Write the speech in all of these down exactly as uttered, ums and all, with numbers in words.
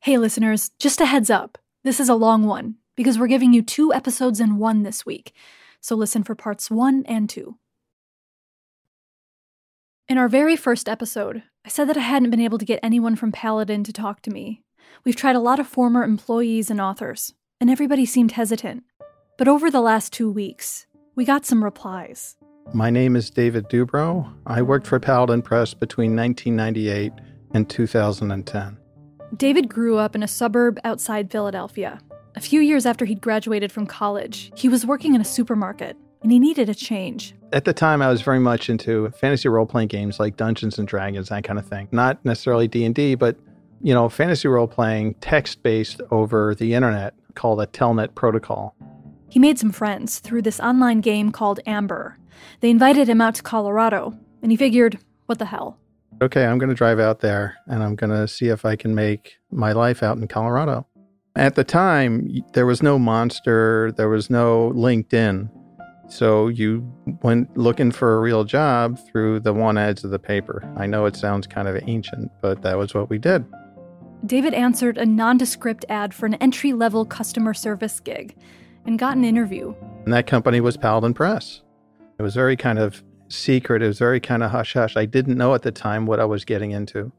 Hey listeners, just a heads up. This is a long one, because we're giving you two episodes in one this week. So listen for parts one and two. In our very first episode, I said that I hadn't been able to get anyone from Paladin to talk to me. We've tried a lot of former employees and authors, and everybody seemed hesitant. But over the last two weeks, we got some replies. My name is David Dubrow. I worked for Paladin Press between nineteen ninety-eight and two thousand ten. David grew up in a suburb outside Philadelphia. A few years after he'd graduated from college, he was working in a supermarket, and he needed a change. At the time, I was very much into fantasy role-playing games like Dungeons and Dragons, that kind of thing. Not necessarily D and D, but, you know, fantasy role-playing text-based over the internet called a Telnet protocol. He made some friends through this online game called Amber. They invited him out to Colorado, and he figured, what the hell? Okay, I'm going to drive out there, and I'm going to see if I can make my life out in Colorado. At the time, there was no Monster, there was no LinkedIn. So you went looking for a real job through the want ads of the paper. I know it sounds kind of ancient, but that was what we did. David answered a nondescript ad for an entry-level customer service gig and got an interview. And that company was Paladin Press. It was very kind of secret. It was very kind of hush-hush. I didn't know at the time what I was getting into.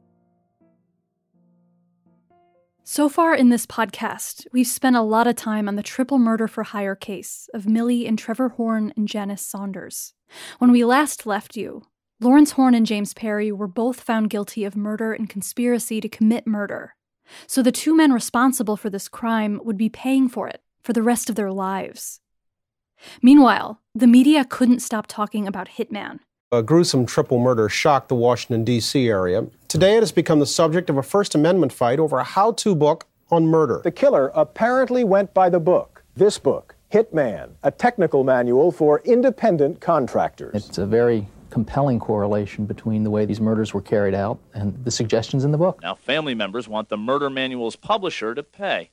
So far in this podcast, we've spent a lot of time on the triple murder for hire case of Millie and Trevor Horn and Janice Saunders. When we last left you, Lawrence Horn and James Perry were both found guilty of murder and conspiracy to commit murder. So the two men responsible for this crime would be paying for it for the rest of their lives. Meanwhile, the media couldn't stop talking about Hitman. A gruesome triple murder shocked the Washington, D C area. Today it has become the subject of a First Amendment fight over a how-to book on murder. The killer apparently went by the book. This book, Hitman, a technical manual for independent contractors. It's a very compelling correlation between the way these murders were carried out and the suggestions in the book. Now family members want the murder manual's publisher to pay.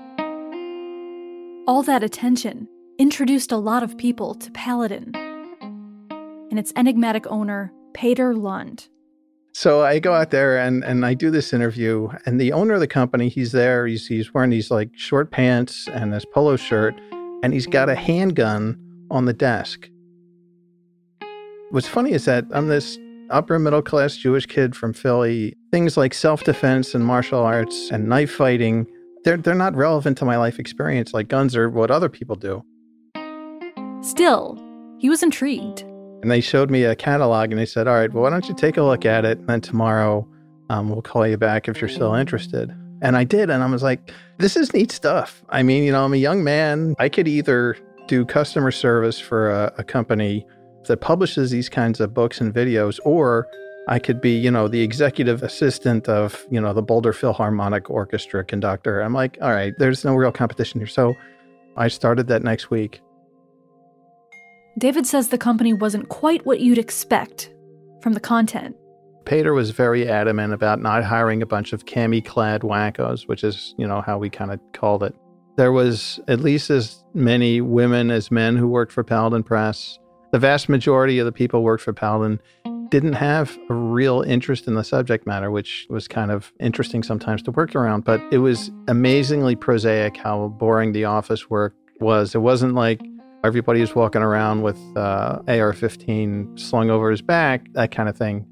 All that attention introduced a lot of people to Paladin and its enigmatic owner, Peter Lund. So I go out there and, and I do this interview, and the owner of the company, he's there, he's, he's wearing these like short pants and this polo shirt, and he's got a handgun on the desk. What's funny is that I'm this upper middle class Jewish kid from Philly. Things like self-defense and martial arts and knife fighting, they're, they're not relevant to my life experience like guns or what other people do. Still, he was intrigued. And they showed me a catalog and they said, all right, well, why don't you take a look at it? And then tomorrow um, we'll call you back if you're still interested. And I did. And I was like, this is neat stuff. I mean, you know, I'm a young man. I could either do customer service for a, a company that publishes these kinds of books and videos, or I could be, you know, the executive assistant of, you know, the Boulder Philharmonic Orchestra conductor. I'm like, all right, there's no real competition here. So I started that next week. David says the company wasn't quite what you'd expect from the content. Peter was very adamant about not hiring a bunch of cami-clad wackos, which is, you know, how we kind of called it. There was at least as many women as men who worked for Paladin Press. The vast majority of the people who worked for Paladin didn't have a real interest in the subject matter, which was kind of interesting sometimes to work around. But it was amazingly prosaic how boring the office work was. It wasn't like everybody was walking around with uh, A R fifteen slung over his back, that kind of thing.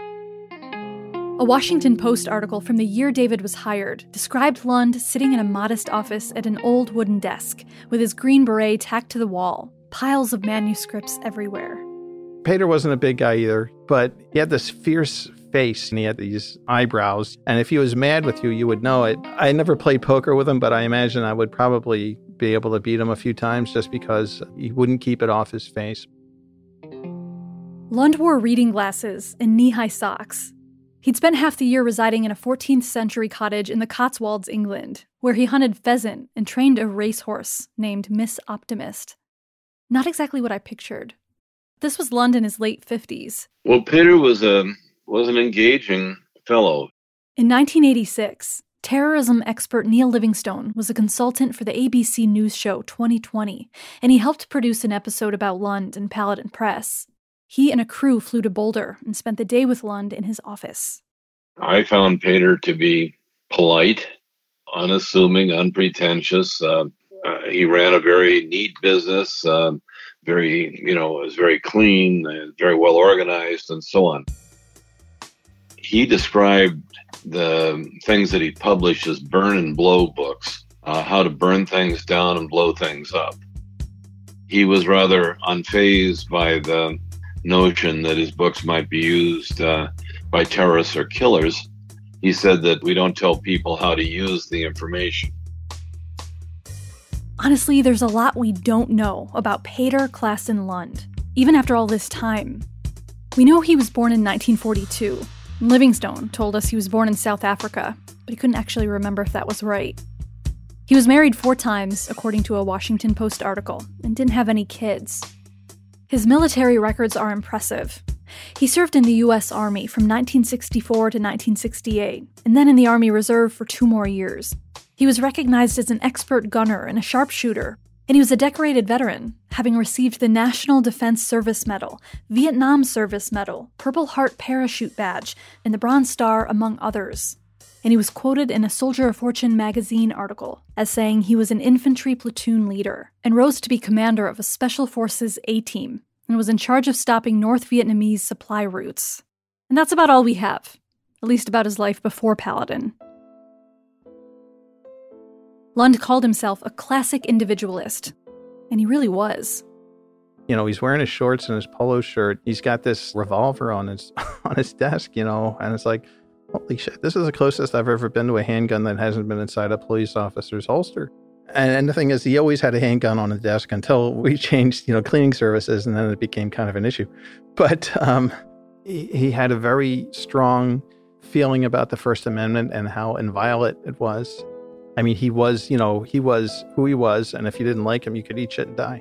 A Washington Post article from the year David was hired described Lund sitting in a modest office at an old wooden desk with his green beret tacked to the wall, piles of manuscripts everywhere. Peter wasn't a big guy either, but he had this fierce face and he had these eyebrows. And if he was mad with you, you would know it. I never played poker with him, but I imagine I would probably be able to beat him a few times just because he wouldn't keep it off his face. Lund wore reading glasses and knee-high socks. He'd spent half the year residing in a fourteenth century cottage in the Cotswolds, England, where he hunted pheasant and trained a racehorse named Miss Optimist. Not exactly what I pictured. This was Lund in his late fifties. Well, Peter was a was an engaging fellow. In nineteen eighty-six, terrorism expert Neil Livingstone was a consultant for the A B C News show twenty twenty, and he helped produce an episode about Lund and Paladin Press. He and a crew flew to Boulder and spent the day with Lund in his office. I found Peter to be polite, unassuming, unpretentious. Uh, uh, he ran a very neat business, uh, very, you know, was very clean, uh, very well organized, and so on. He described the things that he published as burn and blow books, uh, how to burn things down and blow things up. He was rather unfazed by the notion that his books might be used uh, by terrorists or killers. He said that we don't tell people how to use the information. Honestly, there's a lot we don't know about Peder Claassen Lund, even after all this time. We know he was born in nineteen forty-two. Livingstone told us he was born in South Africa, but he couldn't actually remember if that was right. He was married four times, according to a Washington Post article, and didn't have any kids. His military records are impressive. He served in the U S Army from nineteen sixty-four to nineteen sixty-eight, and then in the Army Reserve for two more years. He was recognized as an expert gunner and a sharpshooter, and he was a decorated veteran, having received the National Defense Service Medal, Vietnam Service Medal, Purple Heart Parachute Badge, and the Bronze Star, among others. And he was quoted in a Soldier of Fortune magazine article as saying he was an infantry platoon leader and rose to be commander of a Special Forces A-Team and was in charge of stopping North Vietnamese supply routes. And that's about all we have, at least about his life before Paladin. Lund called himself a classic individualist, and he really was. You know, he's wearing his shorts and his polo shirt. He's got this revolver on his on his desk, you know, and it's like, holy shit, this is the closest I've ever been to a handgun that hasn't been inside a police officer's holster. And, and the thing is, he always had a handgun on his desk until we changed, you know, cleaning services, and then it became kind of an issue. But um, he, he had a very strong feeling about the First Amendment and how inviolate it was. I mean, he was, you know, he was who he was, and if you didn't like him, you could eat shit and die.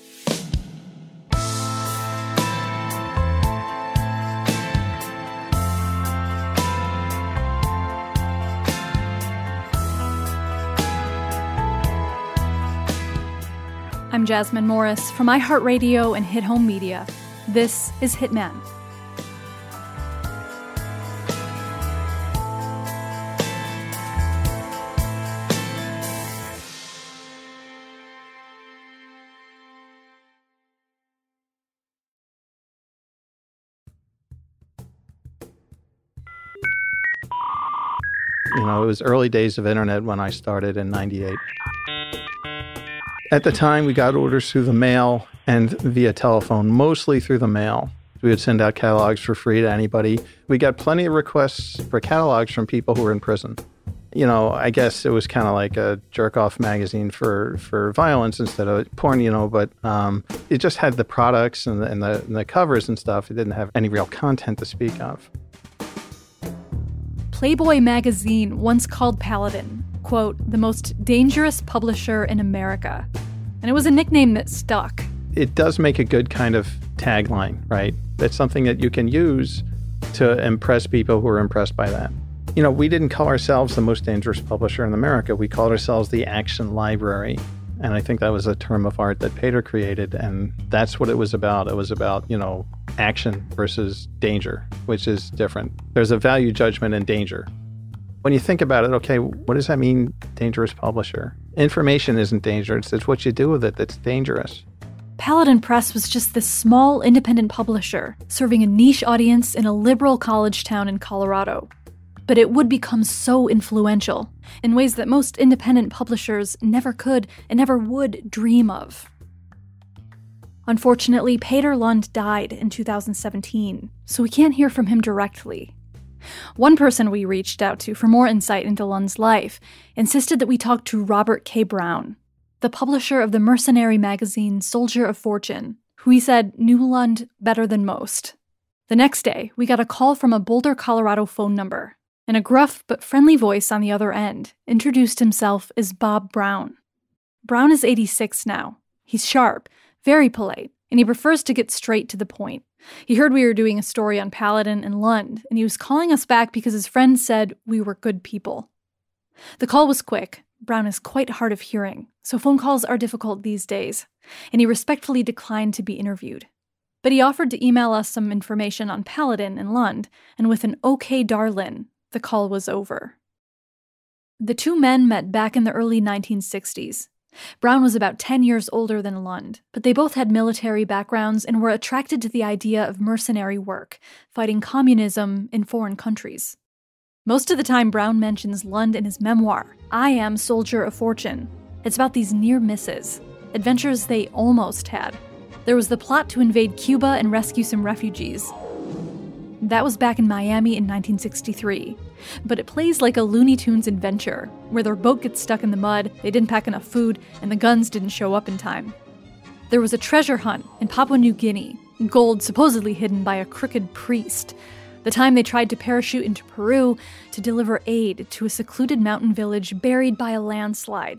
I'm Jasmine Morris from iHeartRadio and Hit Home Media. This is Hitman. You know, it was early days of internet when I started in ninety-eight. At the time, we got orders through the mail and via telephone, mostly through the mail. We would send out catalogs for free to anybody. We got plenty of requests for catalogs from people who were in prison. You know, I guess it was kind of like a jerk-off magazine for, for violence instead of porn, you know, but um, it just had the products and the, and, the, and the covers and stuff. It didn't have any real content to speak of. Playboy magazine once called Paladin, quote, the most dangerous publisher in America. And it was a nickname that stuck. It does make a good kind of tagline, right? It's something that you can use to impress people who are impressed by that. You know, we didn't call ourselves the most dangerous publisher in America. We called ourselves the Action Library. And I think that was a term of art that Peder created. And that's what it was about. It was about, you know, action versus danger, which is different. There's a value judgment in danger. When you think about it, okay, what does that mean, dangerous publisher? Information isn't dangerous. It's what you do with it that's dangerous. Paladin Press was just this small independent publisher serving a niche audience in a liberal college town in Colorado. But it would become so influential in ways that most independent publishers never could and never would dream of. Unfortunately, Peder Lund died in two thousand seventeen, so we can't hear from him directly. One person we reached out to for more insight into Lund's life insisted that we talk to Robert K. Brown, the publisher of the mercenary magazine Soldier of Fortune, who he said knew Lund better than most. The next day, we got a call from a Boulder, Colorado phone number, and a gruff but friendly voice on the other end introduced himself as Bob Brown. Brown is eighty-six now. He's sharp, very polite, and he prefers to get straight to the point. He heard we were doing a story on Paladin and Lund, and he was calling us back because his friend said we were good people. The call was quick. Brown is quite hard of hearing, so phone calls are difficult these days, and he respectfully declined to be interviewed. But he offered to email us some information on Paladin and Lund, and with an okay darlin', the call was over. The two men met back in the early nineteen sixties. Brown was about ten years older than Lund, but they both had military backgrounds and were attracted to the idea of mercenary work, fighting communism in foreign countries. Most of the time, Brown mentions Lund in his memoir, I Am Soldier of Fortune. It's about these near misses, adventures they almost had. There was the plot to invade Cuba and rescue some refugees. That was back in Miami in nineteen sixty-three. But it plays like a Looney Tunes adventure, where their boat gets stuck in the mud, they didn't pack enough food, and the guns didn't show up in time. There was a treasure hunt in Papua New Guinea, gold supposedly hidden by a crooked priest. The time they tried to parachute into Peru to deliver aid to a secluded mountain village buried by a landslide.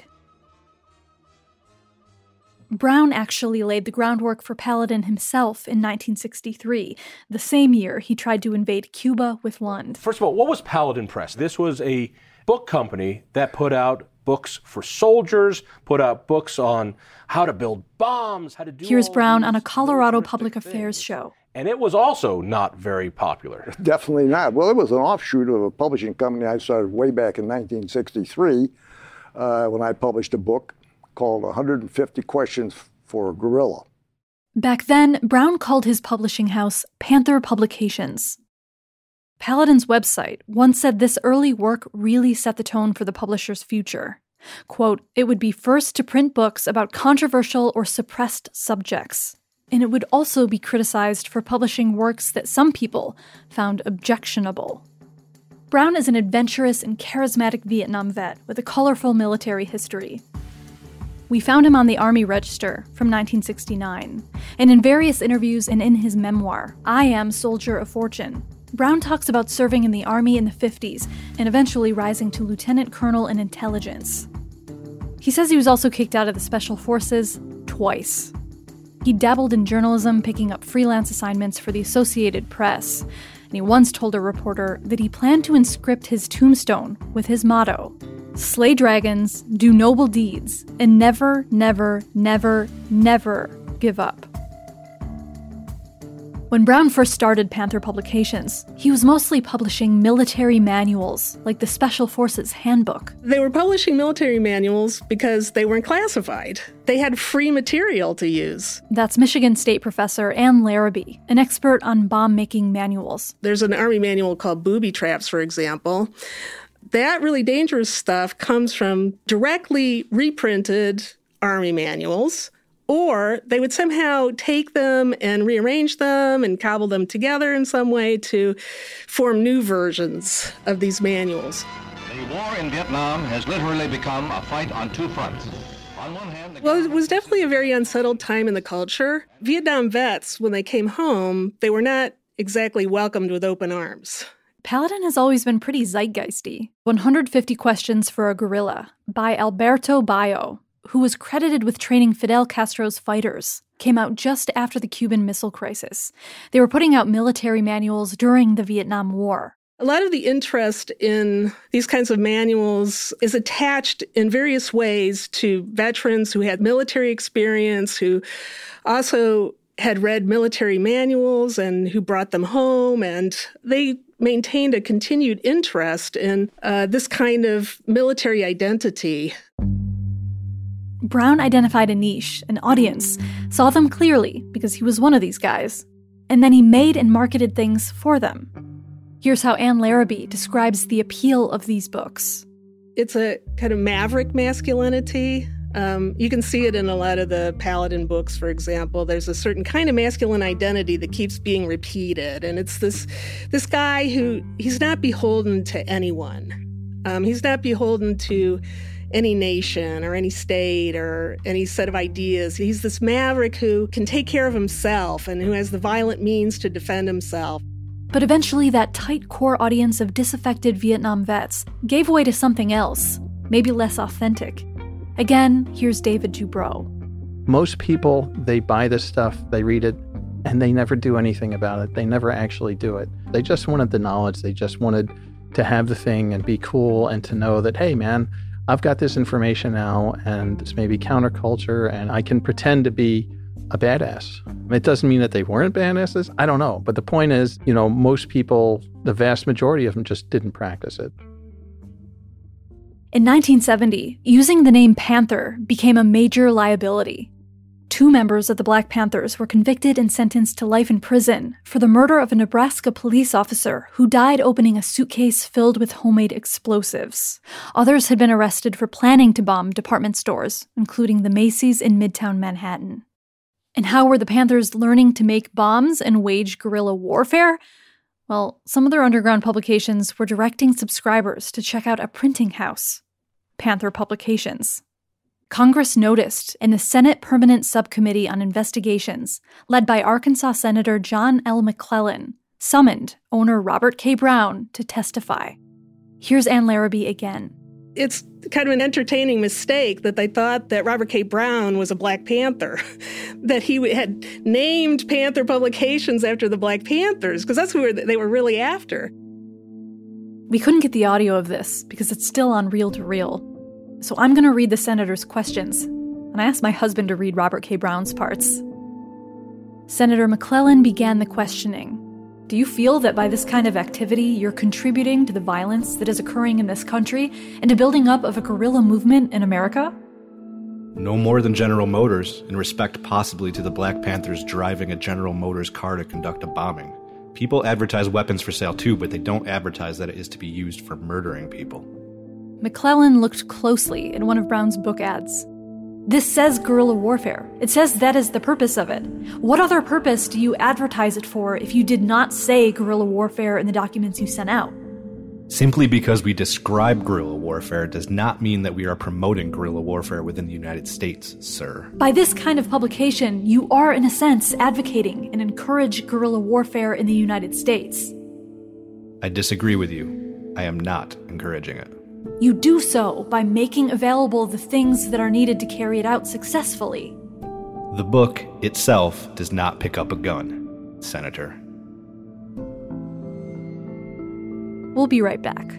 Brown actually laid the groundwork for Paladin himself in nineteen sixty-three, the same year he tried to invade Cuba with Lund. First of all, what was Paladin Press? This was a book company that put out books for soldiers, put out books on how to build bombs, how to do Here's all Brown these on a Colorado militaristic Public Affairs things. show. And it was also not very popular. Definitely not. Well, it was an offshoot of a publishing company I started way back in nineteen sixty-three uh, when I published a book called one hundred fifty Questions for a Guerrilla. Back then, Brown called his publishing house Panther Publications. Paladin's website once said this early work really set the tone for the publisher's future. Quote, it would be first to print books about controversial or suppressed subjects, and it would also be criticized for publishing works that some people found objectionable. Brown is an adventurous and charismatic Vietnam vet with a colorful military history. We found him on the Army Register from nineteen sixty-nine, and in various interviews and in his memoir, I Am Soldier of Fortune, Brown talks about serving in the Army in the fifties and eventually rising to lieutenant colonel in intelligence. He says he was also kicked out of the Special Forces twice. He dabbled in journalism, picking up freelance assignments for the Associated Press, and he once told a reporter that he planned to inscript his tombstone with his motto, slay dragons, do noble deeds, and never, never, never, never give up. When Brown first started Panther Publications, he was mostly publishing military manuals, like the Special Forces Handbook. They were publishing military manuals because they weren't classified. They had free material to use. That's Michigan State professor Ann Larrabee, an expert on bomb-making manuals. There's an Army manual called Booby Traps, for example. That really dangerous stuff comes from directly reprinted Army manuals, or they would somehow take them and rearrange them and cobble them together in some way to form new versions of these manuals. The war in Vietnam has literally become a fight on two fronts. On one hand, the well, it was definitely a very unsettled time in the culture. Vietnam vets, when they came home, they were not exactly welcomed with open arms. Paladin has always been pretty zeitgeisty. one hundred fifty Questions for a Guerrilla by Alberto Bayo, who was credited with training Fidel Castro's fighters, came out just after the Cuban Missile Crisis. They were putting out military manuals during the Vietnam War. A lot of the interest in these kinds of manuals is attached in various ways to veterans who had military experience, who also had read military manuals and who brought them home, and they maintained a continued interest in uh, this kind of military identity. Brown identified a niche, an audience, saw them clearly because he was one of these guys, and then he made and marketed things for them. Here's how Ann Larrabee describes the appeal of these books. It's a kind of maverick masculinity. Um, you can see it in a lot of the Paladin books, for example. There's a certain kind of masculine identity that keeps being repeated. And it's this this guy who, he's not beholden to anyone. Um, he's not beholden to any nation or any state or any set of ideas. He's this maverick who can take care of himself and who has the violent means to defend himself. But eventually that tight core audience of disaffected Vietnam vets gave way to something else, maybe less authentic. Again, here's David Dubrow. Most people, they buy this stuff, they read it, and they never do anything about it. They never actually do it. They just wanted the knowledge. They just wanted to have the thing and be cool and to know that, hey, man, I've got this information now, and it's maybe counterculture, and I can pretend to be a badass. It doesn't mean that they weren't badasses. I don't know. But the point is, you know, most people, the vast majority of them just didn't practice it. In nineteen seventy, using the name Panther became a major liability. Two members of the Black Panthers were convicted and sentenced to life in prison for the murder of a Nebraska police officer who died opening a suitcase filled with homemade explosives. Others had been arrested for planning to bomb department stores, including the Macy's in Midtown Manhattan. And how were the Panthers learning to make bombs and wage guerrilla warfare? Well, some of their underground publications were directing subscribers to check out a printing house, Panther Publications. Congress noticed, and the Senate Permanent Subcommittee on Investigations, led by Arkansas Senator John L. McClellan, summoned owner Robert K. Brown to testify. Here's Ann Larrabee again. It's kind of an entertaining mistake that they thought that Robert K. Brown was a Black Panther, that he had named Panther Publications after the Black Panthers, because that's who they were really after. We couldn't get the audio of this because it's still on reel-to-reel. So I'm going to read the senator's questions, and I asked my husband to read Robert K. Brown's parts. Senator McClellan began the questioning. Do you feel that by this kind of activity, you're contributing to the violence that is occurring in this country and to building up of a guerrilla movement in America? No more than General Motors, in respect possibly to the Black Panthers driving a General Motors car to conduct a bombing. People advertise weapons for sale too, but they don't advertise that it is to be used for murdering people. McClellan looked closely at one of Brown's book ads. This says guerrilla warfare. It says that is the purpose of it. What other purpose do you advertise it for if you did not say guerrilla warfare in the documents you sent out? Simply because we describe guerrilla warfare does not mean that we are promoting guerrilla warfare within the United States, sir. By this kind of publication, you are, in a sense, advocating and encourage guerrilla warfare in the United States. I disagree with you. I am not encouraging it. You do so by making available the things that are needed to carry it out successfully. The book itself does not pick up a gun, Senator. We'll be right back.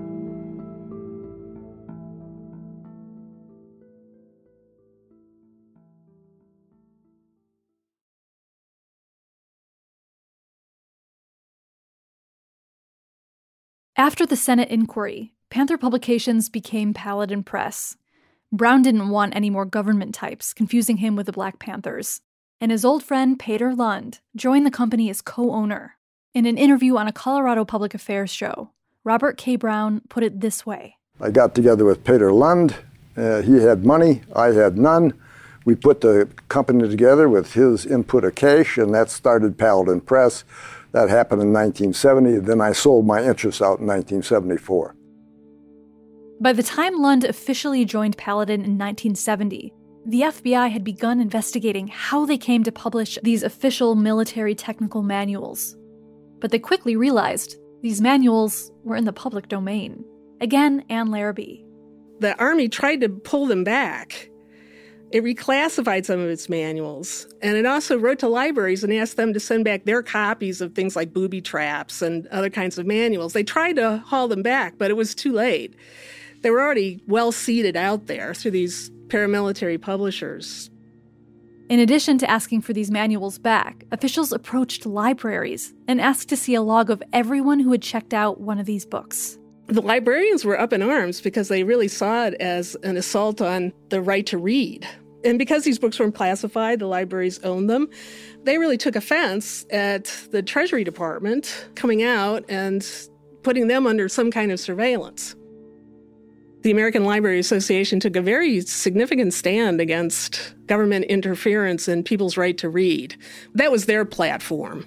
After the Senate inquiry, Panther Publications became Paladin Press. Brown didn't want any more government types confusing him with the Black Panthers, and his old friend Peter Lund joined the company as co-owner. In an interview on a Colorado Public Affairs show, Robert K. Brown put it this way. I got together with Peter Lund. Uh, he had money, I had none. We put the company together with his input of cash, and that started Paladin Press. That happened in nineteen seventy. Then I sold my interests out in nineteen seventy-four. By the time Lund officially joined Paladin in nineteen seventy, the F B I had begun investigating how they came to publish these official military technical manuals. But they quickly realized these manuals were in the public domain. Again, Ann Larrabee. The Army tried to pull them back. It reclassified some of its manuals, and it also wrote to libraries and asked them to send back their copies of things like booby traps and other kinds of manuals. They tried to haul them back, but it was too late. They were already well seeded out there through these paramilitary publishers. In addition to asking for these manuals back, officials approached libraries and asked to see a log of everyone who had checked out one of these books. The librarians were up in arms because they really saw it as an assault on the right to read. And because these books weren't classified, the libraries owned them, they really took offense at the Treasury Department coming out and putting them under some kind of surveillance. The American Library Association took a very significant stand against government interference in people's right to read. That was their platform.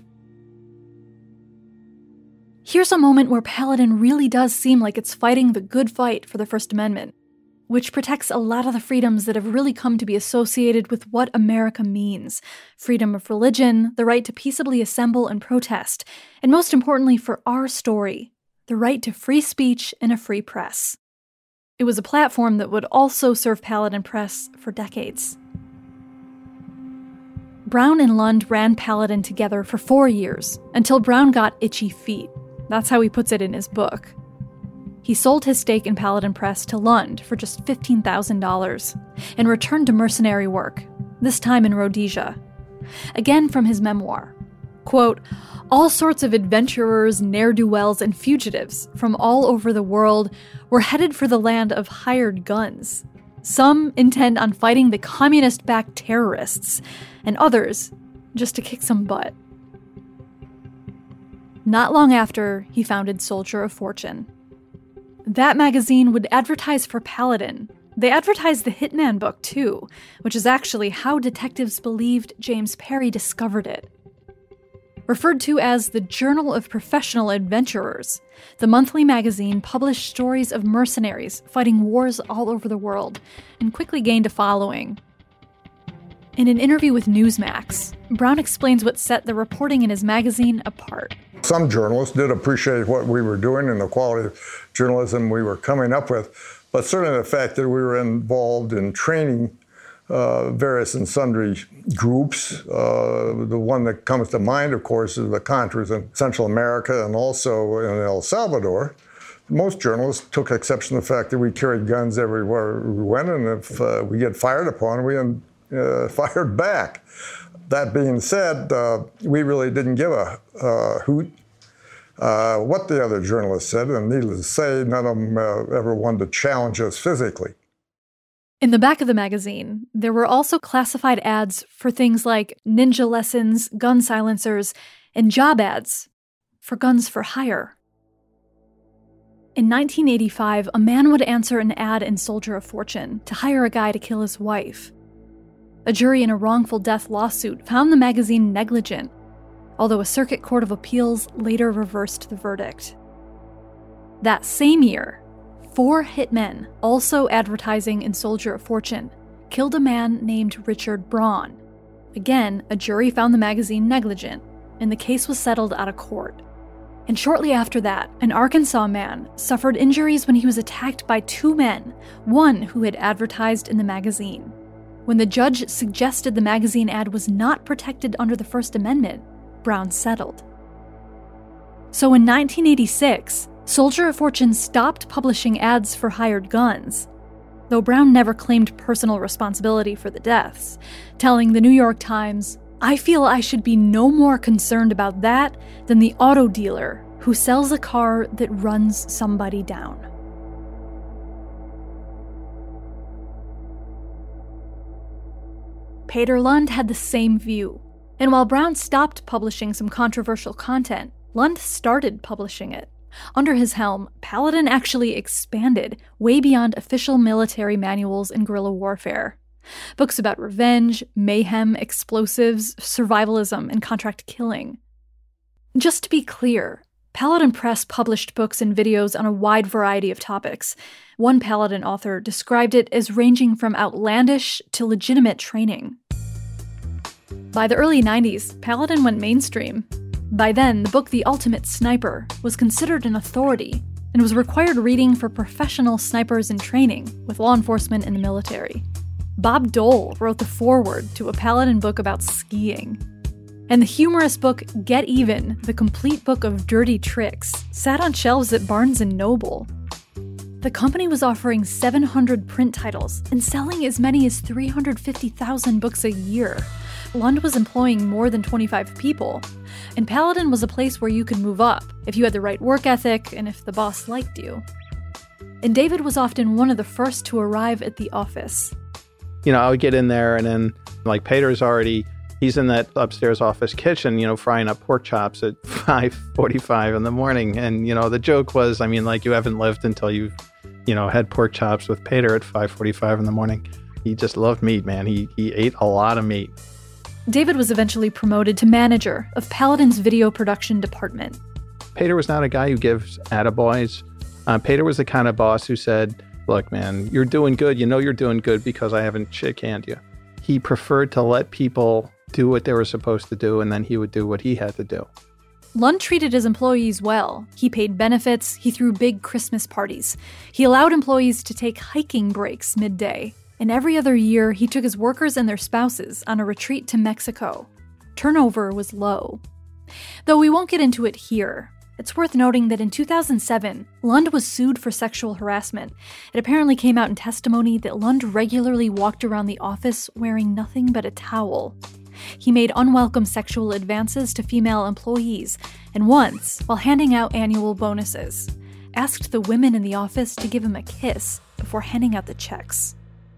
Here's a moment where Paladin really does seem like it's fighting the good fight for the First Amendment, which protects a lot of the freedoms that have really come to be associated with what America means. Freedom of religion, the right to peaceably assemble and protest, and most importantly for our story, the right to free speech and a free press. It was a platform that would also serve Paladin Press for decades. Brown and Lund ran Paladin together for four years, until Brown got itchy feet. That's how he puts it in his book. He sold his stake in Paladin Press to Lund for just fifteen thousand dollars, and returned to mercenary work, this time in Rhodesia. Again from his memoir, Quote, all sorts of adventurers, ne'er-do-wells, and fugitives from all over the world were headed for the land of hired guns. Some intend on fighting the communist-backed terrorists, and others just to kick some butt. Not long after, he founded Soldier of Fortune. That magazine would advertise for Paladin. They advertised the Hitman book, too, which is actually how detectives believed James Perry discovered it. Referred to as the Journal of Professional Adventurers, the monthly magazine published stories of mercenaries fighting wars all over the world and quickly gained a following. In an interview with Newsmax, Brown explains what set the reporting in his magazine apart. Some journalists did appreciate what we were doing and the quality of journalism we were coming up with, but certainly the fact that we were involved in training Uh, various and sundry groups. Uh, the one that comes to mind, of course, is the Contras in Central America and also in El Salvador. Most journalists took exception to the fact that we carried guns everywhere we went, and if uh, we get fired upon, we uh, fired back. That being said, uh, we really didn't give a uh, hoot uh, what the other journalists said, and needless to say, none of them uh, ever wanted to challenge us physically. In the back of the magazine, there were also classified ads for things like ninja lessons, gun silencers, and job ads for guns for hire. In nineteen eighty-five, a man would answer an ad in Soldier of Fortune to hire a guy to kill his wife. A jury in a wrongful death lawsuit found the magazine negligent, although a circuit court of appeals later reversed the verdict. That same year, four hitmen, also advertising in Soldier of Fortune, killed a man named Richard Braun. Again, a jury found the magazine negligent, and the case was settled out of court. And shortly after that, an Arkansas man suffered injuries when he was attacked by two men, one who had advertised in the magazine. When the judge suggested the magazine ad was not protected under the First Amendment, Brown settled. So in nineteen eighty-six, Soldier of Fortune stopped publishing ads for hired guns, though Brown never claimed personal responsibility for the deaths, telling the New York Times, "I feel I should be no more concerned about that than the auto dealer who sells a car that runs somebody down." Peter Lund had the same view, and while Brown stopped publishing some controversial content, Lund started publishing it. Under his helm, Paladin actually expanded way beyond official military manuals and guerrilla warfare. Books about revenge, mayhem, explosives, survivalism, and contract killing. Just to be clear, Paladin Press published books and videos on a wide variety of topics. One Paladin author described it as ranging from outlandish to legitimate training. By the early nineties, Paladin went mainstream. By then, the book The Ultimate Sniper was considered an authority and was required reading for professional snipers in training with law enforcement and the military. Bob Dole wrote the foreword to a Paladin book about skiing. And the humorous book Get Even, the complete book of dirty tricks, sat on shelves at Barnes and Noble. The company was offering seven hundred print titles and selling as many as three hundred fifty thousand books a year. Lund was employing more than twenty-five people, and Paladin was a place where you could move up if you had the right work ethic and if the boss liked you. And David was often one of the first to arrive at the office. You know, I would get in there and then, like, Peter's already, he's in that upstairs office kitchen, you know, frying up pork chops at five forty-five in the morning. And, you know, the joke was, I mean, like, you haven't lived until you've, you know, had pork chops with Peter at five forty-five in the morning. He just loved meat, man. He he ate a lot of meat. David was eventually promoted to manager of Paladin's video production department. Peter was not a guy who gives attaboys. Uh, Peter was the kind of boss who said, look, man, you're doing good. You know you're doing good because I haven't shit-canned you. He preferred to let people do what they were supposed to do, and then he would do what he had to do. Lund treated his employees well. He paid benefits. He threw big Christmas parties. He allowed employees to take hiking breaks midday. And every other year, he took his workers and their spouses on a retreat to Mexico. Turnover was low. Though we won't get into it here, it's worth noting that in two thousand seven, Lund was sued for sexual harassment. It apparently came out in testimony that Lund regularly walked around the office wearing nothing but a towel. He made unwelcome sexual advances to female employees, and once, while handing out annual bonuses, asked the women in the office to give him a kiss before handing out the checks.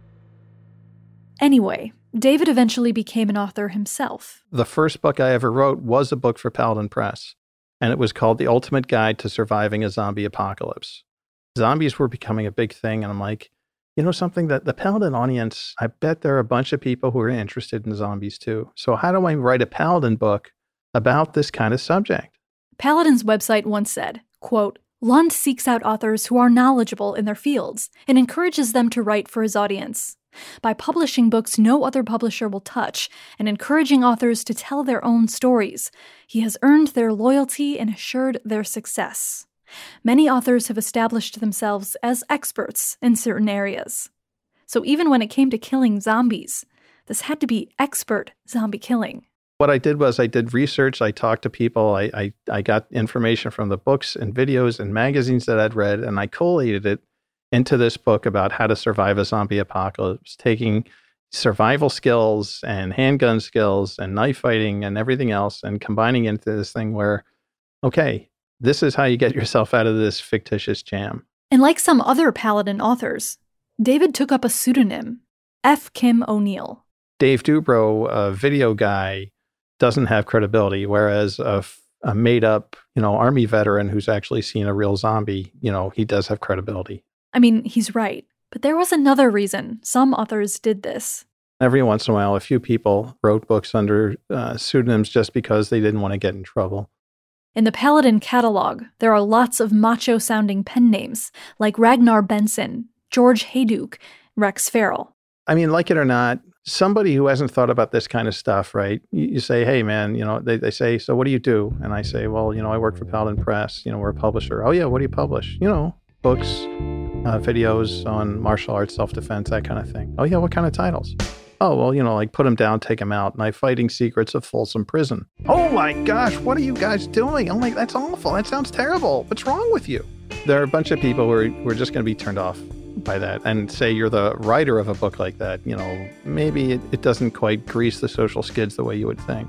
Anyway, David eventually became an author himself. The first book I ever wrote was a book for Paladin Press, and it was called The Ultimate Guide to Surviving a Zombie Apocalypse. Zombies were becoming a big thing, and I'm like, you know something, that the Paladin audience, I bet there are a bunch of people who are interested in zombies too. So how do I write a Paladin book about this kind of subject? Paladin's website once said, quote, Lund seeks out authors who are knowledgeable in their fields and encourages them to write for his audience. By publishing books no other publisher will touch and encouraging authors to tell their own stories, he has earned their loyalty and assured their success. Many authors have established themselves as experts in certain areas. So even when it came to killing zombies, this had to be expert zombie killing. What I did was I did research, I talked to people, I, I, I got information from the books and videos and magazines that I'd read, and I collated it into this book about how to survive a zombie apocalypse, taking survival skills and handgun skills and knife fighting and everything else and combining into this thing where, okay, this is how you get yourself out of this fictitious jam. And like some other Paladin authors, David took up a pseudonym, F. Kim O'Neill. Dave Dubrow, a video guy, doesn't have credibility, whereas a, a made-up, you know, army veteran who's actually seen a real zombie, you know, he does have credibility. I mean, he's right, but there was another reason some authors did this. Every once in a while, a few people wrote books under uh, pseudonyms just because they didn't want to get in trouble. In the Paladin catalog, there are lots of macho-sounding pen names, like Ragnar Benson, George Hayduke, Rex Farrell. I mean, like it or not, somebody who hasn't thought about this kind of stuff, right? You, you say, hey, man, you know, they, they say, so what do you do? And I say, well, you know, I work for Paladin Press. You know, we're a publisher. Oh, yeah, what do you publish? You know, books, uh, videos on martial arts, self-defense, that kind of thing. Oh, yeah, what kind of titles? Oh, well, you know, like put them down, take them out. Knife Fighting Secrets of Folsom Prison. Oh, my gosh, what are you guys doing? I'm like, that's awful. That sounds terrible. What's wrong with you? There are a bunch of people who are, who are just going to be turned off by that and say you're the writer of a book like that. You know, maybe it, it doesn't quite grease the social skids the way you would think.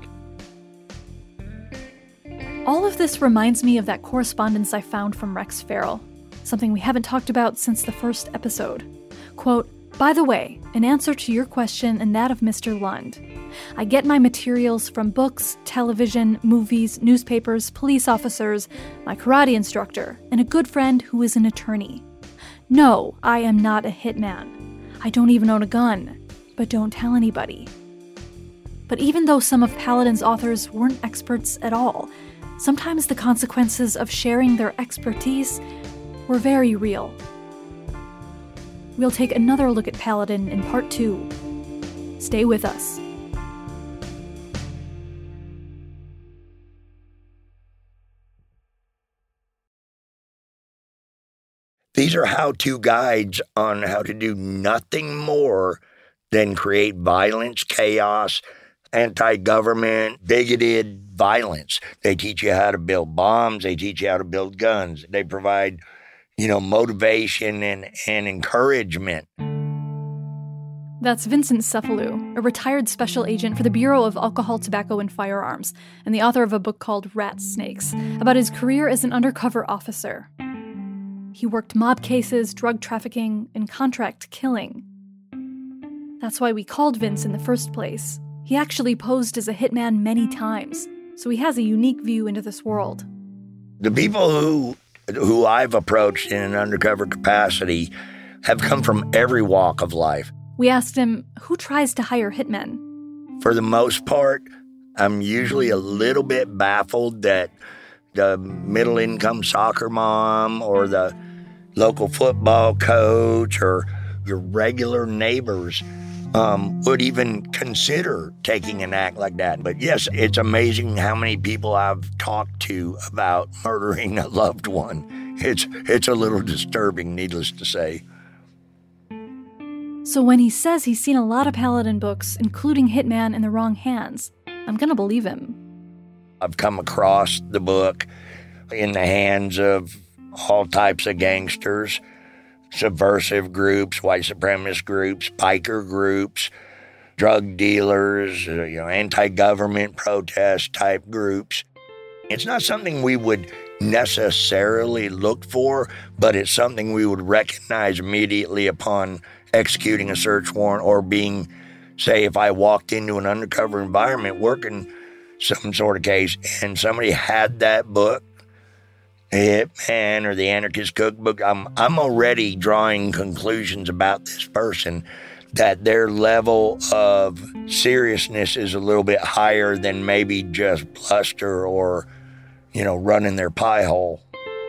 All of this reminds me of that correspondence I found from Rex Farrell, something we haven't talked about since the first episode. Quote, by the way, in answer to your question and that of Mister Lund, I get my materials from books, television, movies, newspapers, police officers, my karate instructor, and a good friend who is an attorney. No, I am not a hitman. I don't even own a gun, but don't tell anybody. But even though some of Paladin's authors weren't experts at all, sometimes the consequences of sharing their expertise were very real. We'll take another look at Paladin in part two. Stay with us. These are how-to guides on how to do nothing more than create violence, chaos, anti-government, bigoted violence. They teach you how to build bombs. They teach you how to build guns. They provide, you know, motivation and, and encouragement. That's Vincent Cefalu, a retired special agent for the Bureau of Alcohol, Tobacco, and Firearms, and the author of a book called Rat Snakes, about his career as an undercover officer. He worked mob cases, drug trafficking, and contract killing. That's why we called Vince in the first place. He actually posed as a hitman many times, so he has a unique view into this world. The people who who I've approached in an undercover capacity have come from every walk of life. We asked him, who tries to hire hitmen? For the most part, I'm usually a little bit baffled that the middle-income soccer mom or the local football coach or your regular neighbors um, would even consider taking an act like that. But yes, it's amazing how many people I've talked to about murdering a loved one. It's, it's a little disturbing, needless to say. So when he says he's seen a lot of Paladin books, including Hitman in the Wrong Hands, I'm gonna believe him. I've come across the book in the hands of all types of gangsters, subversive groups, white supremacist groups, biker groups, drug dealers, uh, you know, anti-government protest type groups. It's not something we would necessarily look for, but it's something we would recognize immediately upon executing a search warrant or being, say, if I walked into an undercover environment working some sort of case and somebody had that book, Hitman or the Anarchist Cookbook, I'm, I'm already drawing conclusions about this person that their level of seriousness is a little bit higher than maybe just bluster or, you know, running their pie hole.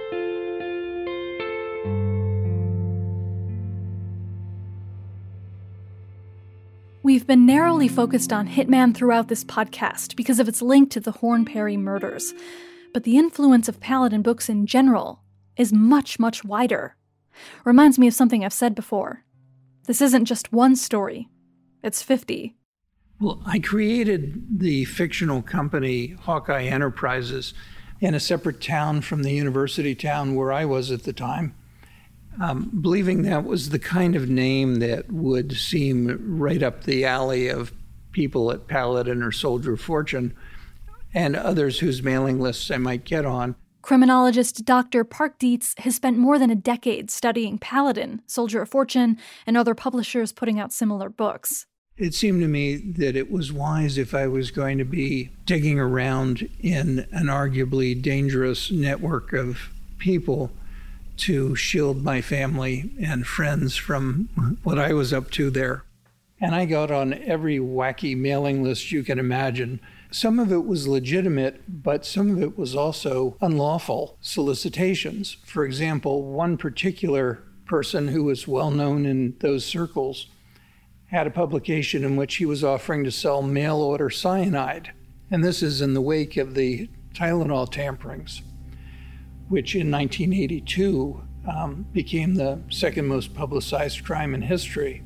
We've been narrowly focused on Hitman throughout this podcast because of its link to the Horne Perry murders. But the influence of Paladin books in general is much, much wider. Reminds me of something I've said before. This isn't just one story. It's fifty. Well, I created the fictional company Hawkeye Enterprises in a separate town from the university town where I was at the time, um, believing that was the kind of name that would seem right up the alley of people at Paladin or Soldier of Fortune and others whose mailing lists I might get on. Criminologist Doctor Park Dietz has spent more than a decade studying Paladin, Soldier of Fortune, and other publishers putting out similar books. It seemed to me that it was wise, if I was going to be digging around in an arguably dangerous network of people, to shield my family and friends from what I was up to there. And I got on every wacky mailing list you can imagine. Some of it was legitimate, but some of it was also unlawful solicitations. For example, one particular person who was well known in those circles had a publication in which he was offering to sell mail order cyanide. And this is in the wake of the Tylenol tamperings, which in nineteen eighty-two um, became the second most publicized crime in history.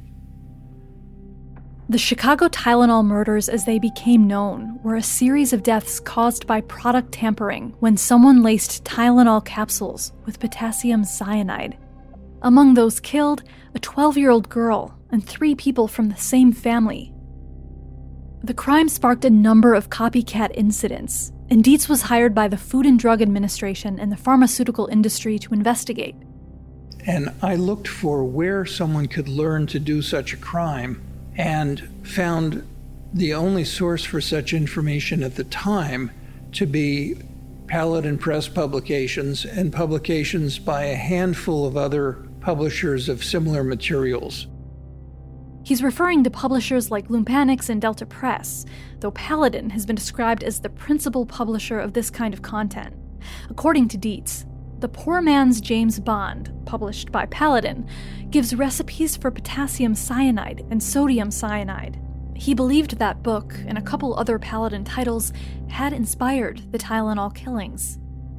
The Chicago Tylenol murders, as they became known, were a series of deaths caused by product tampering when someone laced Tylenol capsules with potassium cyanide. Among those killed, a twelve-year-old girl and three people from the same family. The crime sparked a number of copycat incidents, and Dietz was hired by the Food and Drug Administration and the pharmaceutical industry to investigate. And I looked for where someone could learn to do such a crime, and found the only source for such information at the time to be Paladin Press publications and publications by a handful of other publishers of similar materials. He's referring to publishers like Lumpanix and Delta Press, though Paladin has been described as the principal publisher of this kind of content. According to Dietz, The Poor Man's James Bond, published by Paladin, gives recipes for potassium cyanide and sodium cyanide. He believed that book and a couple other Paladin titles had inspired the Tylenol killings.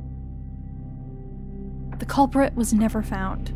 The culprit was never found.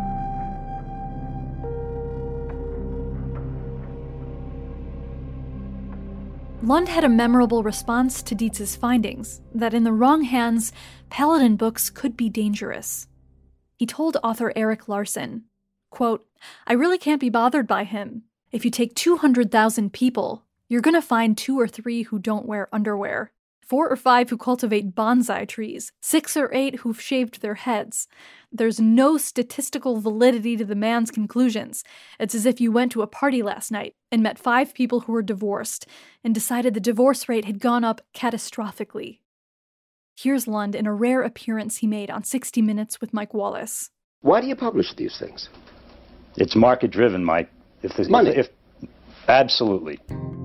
Lund had a memorable response to Dietz's findings, that in the wrong hands, Paladin books could be dangerous. He told author Eric Larson, quote, "I really can't be bothered by him. If you take two hundred thousand people, you're going to find two or three who don't wear underwear, four or five who cultivate bonsai trees, six or eight who've shaved their heads. There's no statistical validity to the man's conclusions. It's as if you went to a party last night and met five people who were divorced and decided the divorce rate had gone up catastrophically." Here's Lund in a rare appearance he made on sixty minutes with Mike Wallace. Why do you publish these things? It's market-driven, Mike. If the, Money. If, if, absolutely.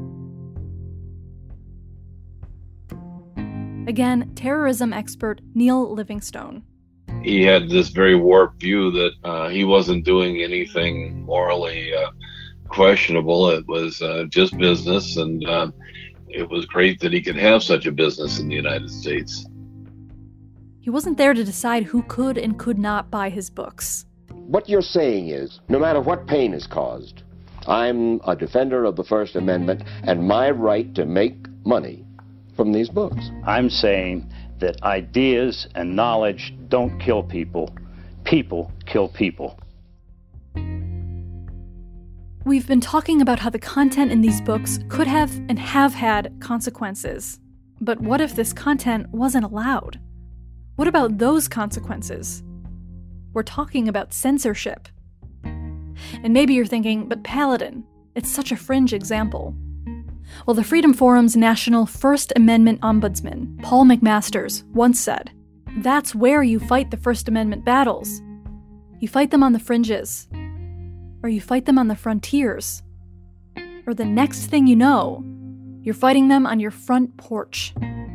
Again, terrorism expert Neil Livingstone. He had this very warped view that uh, he wasn't doing anything morally uh, questionable. It was uh, just business, and uh, it was great that he could have such a business in the United States. He wasn't there to decide who could and could not buy his books. What you're saying is, no matter what pain is caused, I'm a defender of the First Amendment and my right to make money from these books. I'm saying that ideas and knowledge don't kill people. People kill people. We've been talking about how the content in these books could have and have had consequences. But what if this content wasn't allowed? What about those consequences? We're talking about censorship. And maybe you're thinking, but Paladin, it's such a fringe example. Well, the Freedom Forum's National First Amendment Ombudsman, Paul McMasters, once said, "That's where you fight the First Amendment battles. You fight them on the fringes. Or you fight them on the frontiers. Or the next thing you know, you're fighting them on your front porch."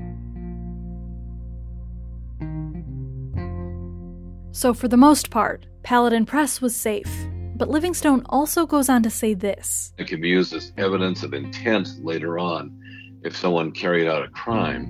So for the most part, Paladin Press was safe. But Livingstone also goes on to say this. It can be used as evidence of intent later on if someone carried out a crime.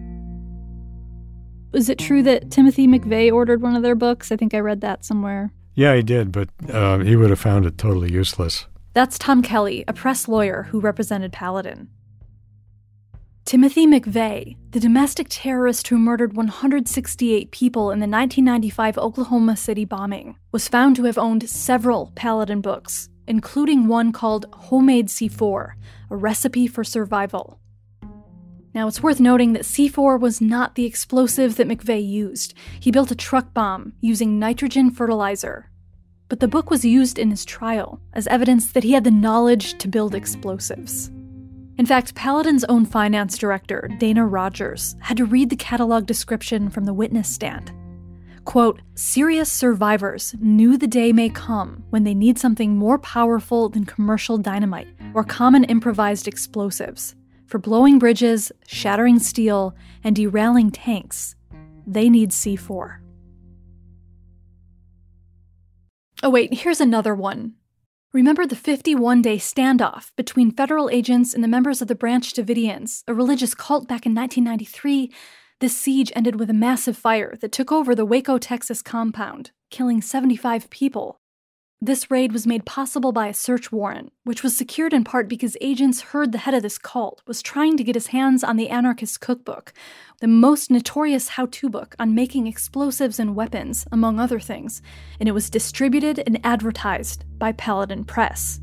Is it true that Timothy McVeigh ordered one of their books? I think I read that somewhere. Yeah, he did, but uh, he would have found it totally useless. That's Tom Kelly, a press lawyer who represented Paladin. Timothy McVeigh, the domestic terrorist who murdered one hundred sixty-eight people in the nineteen ninety-five Oklahoma City bombing, was found to have owned several Paladin books, including one called Homemade C four, a recipe for survival. Now, it's worth noting that C four was not the explosive that McVeigh used. He built a truck bomb using nitrogen fertilizer. But the book was used in his trial as evidence that he had the knowledge to build explosives. In fact, Paladin's own finance director, Dana Rogers, had to read the catalog description from the witness stand. Quote, "Serious survivors knew the day may come when they need something more powerful than commercial dynamite or common improvised explosives. For blowing bridges, shattering steel, and derailing tanks, they need C four. Oh wait, here's another one. Remember the fifty-one day standoff between federal agents and the members of the Branch Davidians, a religious cult back in nineteen ninety-three? This siege ended with a massive fire that took over the Waco, Texas compound, killing seventy-five people. This raid was made possible by a search warrant, which was secured in part because agents heard the head of this cult was trying to get his hands on the Anarchist Cookbook, the most notorious how-to book on making explosives and weapons, among other things, and it was distributed and advertised by Paladin Press.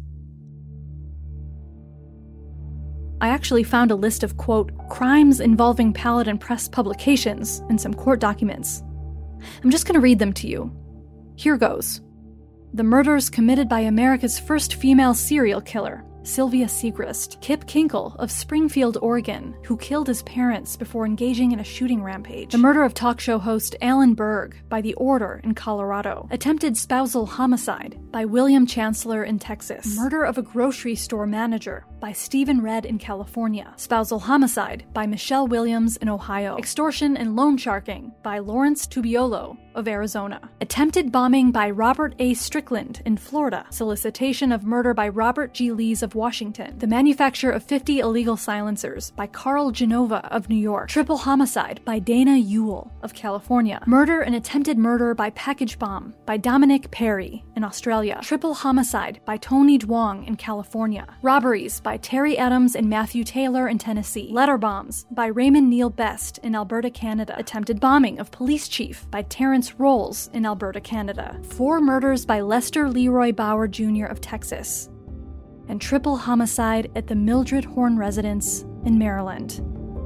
I actually found a list of, quote, crimes involving Paladin Press publications in some court documents. I'm just going to read them to you. Here goes. The murders committed by America's first female serial killer, Sylvia Segrist, Kip Kinkle of Springfield, Oregon, who killed his parents before engaging in a shooting rampage. The murder of talk show host Alan Berg by The Order in Colorado. Attempted spousal homicide by William Chancellor in Texas. Murder of a grocery store manager by Stephen Redd in California. Spousal homicide by Michelle Williams in Ohio. Extortion and loan sharking by Lawrence Tubiolo of Arizona. Attempted bombing by Robert A. Strickland in Florida. Solicitation of murder by Robert G. Lees of Washington. The manufacture of fifty illegal silencers by Carl Genova of New York. Triple homicide by Dana Ewell of California. Murder and attempted murder by package bomb by Dominic Perry in Australia. Triple homicide by Tony Duong in California. Robberies by Terry Adams and Matthew Taylor in Tennessee. Letter bombs by Raymond Neil Best in Alberta, Canada. Attempted bombing of police chief by Terrence Rolls in Alberta, Canada. Four murders by Lester Leroy Bauer Junior of Texas. And triple homicide at the Mildred Horn residence in Maryland.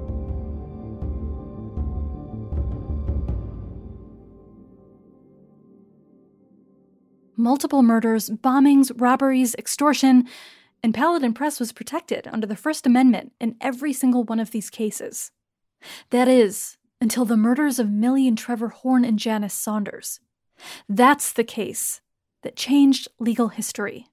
Multiple murders, bombings, robberies, extortion, and Paladin Press was protected under the First Amendment in every single one of these cases. That is, until the murders of Millie and Trevor Horn and Janice Saunders. That's the case that changed legal history.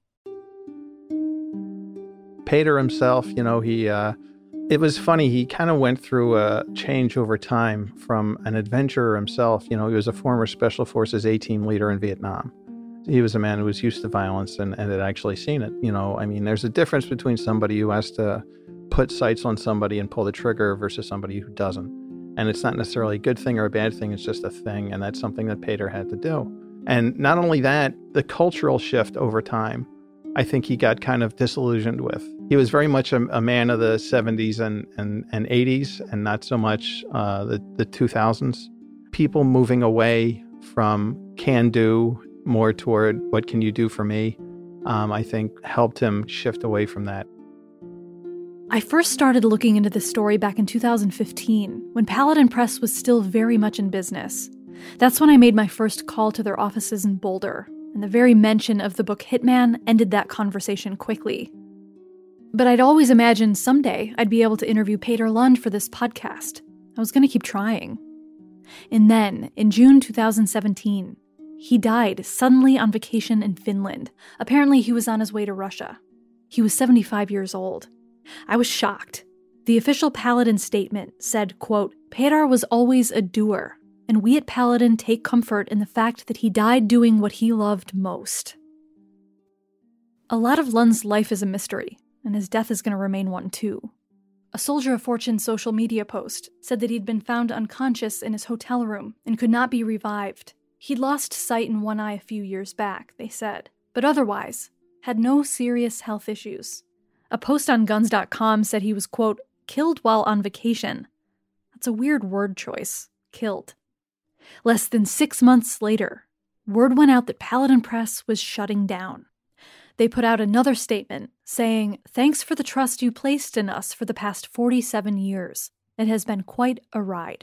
Pater himself, you know, he, uh, it was funny, he kind of went through a change over time from an adventurer himself. You know, he was a former Special Forces A-team leader in Vietnam. He was a man who was used to violence and, and had actually seen it. You know, I mean, there's a difference between somebody who has to put sights on somebody and pull the trigger versus somebody who doesn't. And it's not necessarily a good thing or a bad thing, it's just a thing, and that's something that Pater had to do. And not only that, the cultural shift over time, I think he got kind of disillusioned with. He was very much a, a man of the seventies and, and, and eighties, and not so much uh, the, the two thousands. People moving away from can do, more toward what can you do for me. um, I think helped him shift away from that. I first started looking into this story back in two thousand fifteen, when Paladin Press was still very much in business. That's when I made my first call to their offices in Boulder, and the very mention of the book Hitman ended that conversation quickly. But I'd always imagined someday I'd be able to interview Peter Lund for this podcast. I was going to keep trying. And then, in June two thousand seventeen, he died suddenly on vacation in Finland. Apparently he was on his way to Russia. He was seventy-five years old. I was shocked. The official Paladin statement said, quote, "Petar was always a doer, and we at Paladin take comfort in the fact that he died doing what he loved most." A lot of Lund's life is a mystery, and his death is going to remain one too. A Soldier of Fortune social media post said that he'd been found unconscious in his hotel room and could not be revived. He'd lost sight in one eye a few years back, they said, but otherwise had no serious health issues. A post on guns dot com said he was, quote, "killed while on vacation." That's a weird word choice, killed. Less than six months later, word went out that Paladin Press was shutting down. They put out another statement saying, "Thanks for the trust you placed in us for the past forty-seven years. It has been quite a ride."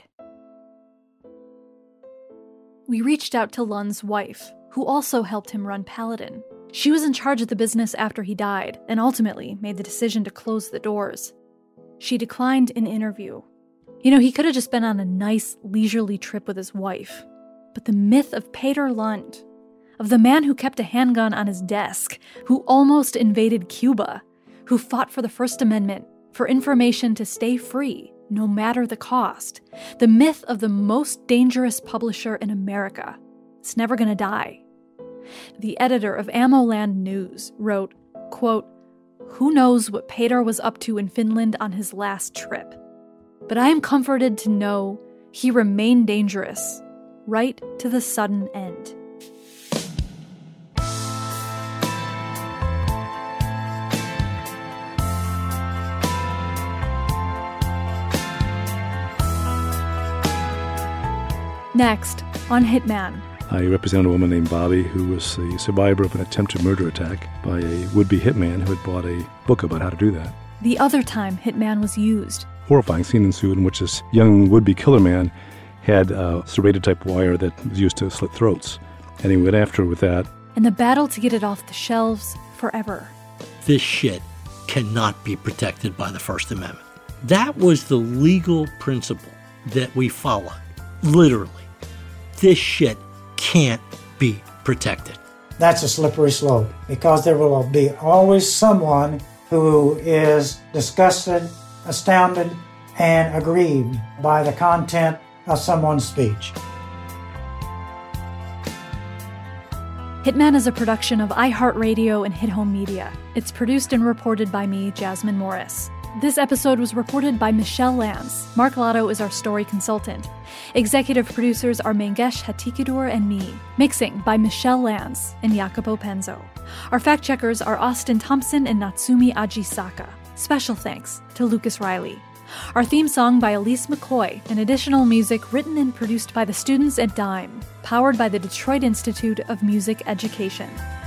We reached out to Lund's wife, who also helped him run Paladin. She was in charge of the business after he died, and ultimately made the decision to close the doors. She declined an interview. You know, he could have just been on a nice, leisurely trip with his wife. But the myth of Peter Lund, of the man who kept a handgun on his desk, who almost invaded Cuba, who fought for the First Amendment, for information to stay free, no matter the cost, the myth of the most dangerous publisher in America, it's never going to die. The editor of AmmoLand News wrote, quote, "Who knows what Petar was up to in Finland on his last trip? But I am comforted to know he remained dangerous, right to the sudden end." Next, on Hitman. I represent a woman named Bobby who was the survivor of an attempted murder attack by a would-be hitman who had bought a book about how to do that. The other time Hitman was used. Horrifying scene ensued in which this young would-be killer man had a serrated type wire that was used to slit throats. And he went after her with that. And the battle to get it off the shelves forever. This shit cannot be protected by the First Amendment. That was the legal principle that we followed. Literally. This shit can't be protected. That's a slippery slope because there will be always someone who is disgusted, astounded, and aggrieved by the content of someone's speech. Hitman is a production of iHeartRadio and Hit Home Media. It's produced and reported by me, Jasmine Morris. This episode was reported by Michelle Lance. Mark Lotto is our story consultant. Executive producers are Mangesh Hatikadur and me. Mixing by Michelle Lance and Jacopo Penzo. Our fact-checkers are Austin Thompson and Natsumi Ajisaka. Special thanks to Lucas Riley. Our theme song by Elise McCoy, and additional music written and produced by the students at Dime, powered by the Detroit Institute of Music Education.